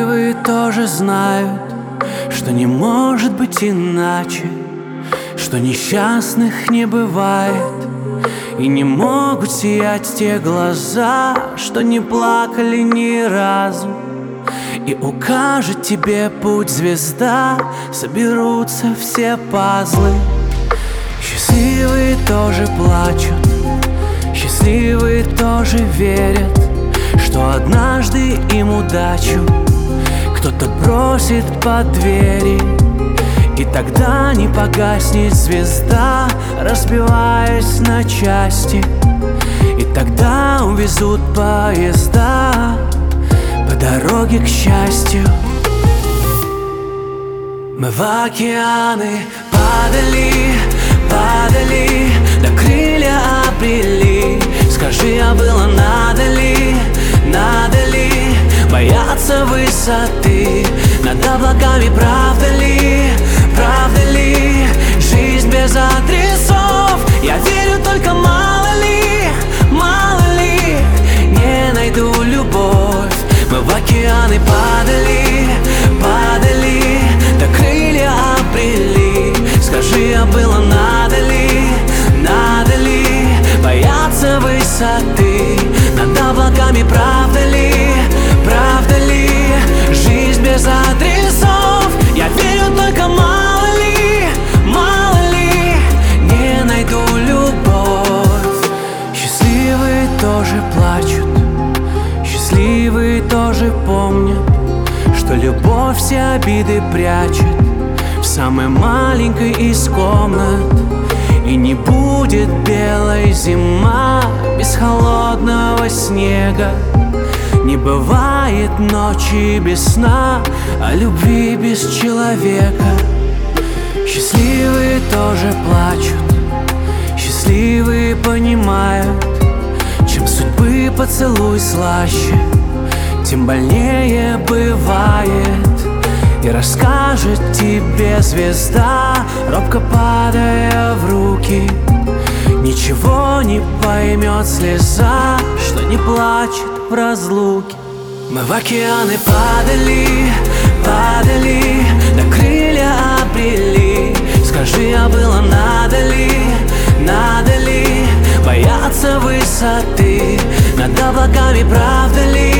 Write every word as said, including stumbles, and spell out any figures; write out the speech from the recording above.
Счастливые тоже знают, что не может быть иначе, что несчастных не бывает, и не могут сиять те глаза, что не плакали ни разу. И укажет тебе путь звезда, соберутся все пазлы. Счастливые тоже плачут, счастливые тоже верят, что однажды им удачу кто-то бросит под двери. И тогда не погаснет звезда, разбиваясь на части. И тогда увезут поезда по дороге к счастью. Мы в океаны падали, падали, да крылья обрели. Скажи, а было надо ли, надо ли бояться высоты над облаками? Правда ли, правда ли жизнь без адресов? Я верю, только мало ли, мало ли не найду любовь. Мы в океаны падали, падали, да крылья обрели. Скажи, а было надо ли, надо ли бояться высоты над облаками? Правда ли, правда ли жизнь без адресов? Я верю, только мало ли, мало ли не найду любовь. Счастливые тоже плачут, счастливые тоже помнят, что любовь все обиды прячет в самой маленькой из комнат. И не будет белой зима без холодного снега. Не бывает ночи без сна, а любви без человека. Счастливые тоже плачут, счастливые понимают, чем судьбы поцелуй слаще, тем больнее бывает. И расскажет тебе звезда, робко падая в руки. Ничего не поймет слеза, что не плачет в разлуке. Мы в океаны падали, падали, да крылья обрели. Скажи, а было надо ли, надо ли бояться высоты над облаками? Правда ли,